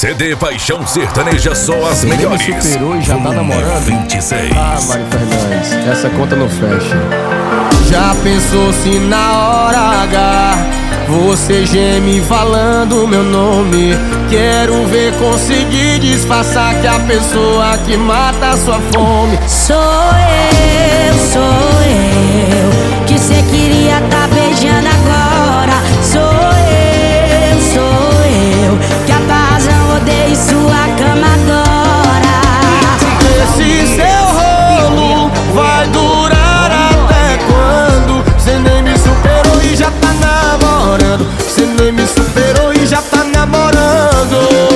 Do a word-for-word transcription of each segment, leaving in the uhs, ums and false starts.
C D Paixão Sertaneja, só as Você melhores. me superou e já tá namorando? vinte e seis. Ah, Mário Fernandes, essa conta não fecha. Já pensou se na hora H você geme falando meu nome? Quero ver conseguir disfarçar que a pessoa que mata a sua fome sou eu, sou eu, que cê queria tá beijando agora. Sou eu, sou eu, que a razão odeia sua cama agora. Esse seu rolo vai durar até quando? Cê nem me superou e já tá namorando. Cê nem me superou e já tá namorando.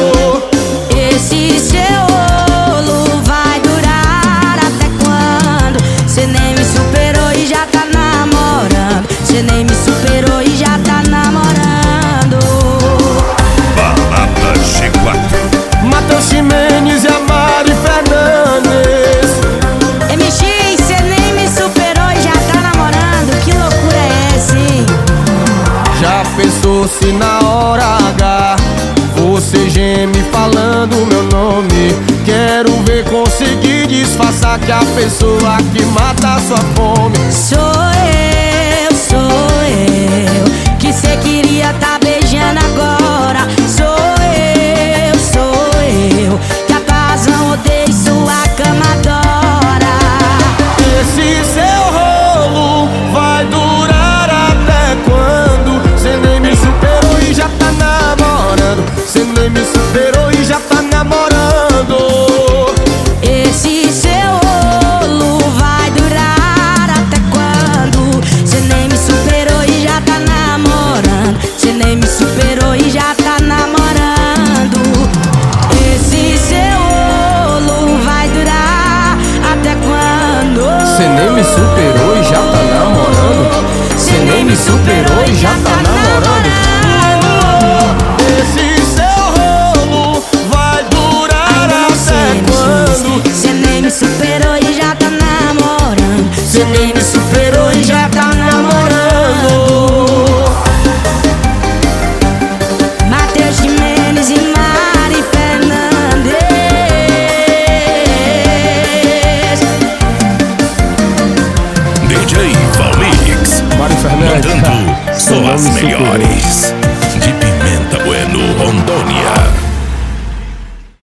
Esse seu rolo vai durar até quando? Cê nem me superou e já tá namorando. Cê nem me superou e já tá namorando. Balada G quatro. Matheus Ximenes e a Mari Fernandes. M X, cê nem me superou e já tá namorando. Que loucura é essa, hein? Já pensou se na hora H você geme falando meu nome? Quero ver conseguir disfarçar que a pessoa que mata a sua fome Sou eu, sou eu, que cê queria tá beijando agora. Sou eu, sou eu, que a razão odeia sua cama adora. Esse seu rolo vai durar até quando? Cê nem me superou e já tá namorando. Cê nem me superou e já tá namorando. Esse seu rolo vai durar até quando? Cê nem me superou e já tá namorando. Cê nem me superou e já tá namorando. Esse seu rolo vai durar até quando? Cê nem me superou e já tá namorando. Cê nem me superou e já tá namorando. Esse seu rolo vai durar até quando? Cê nem me superou e já tá namorando. Cê nem me superou e já tá namorando. Matheus Ximenes e Mari Fernandes. D J Valmix. Mari Fernandes, Mandando só as melhores.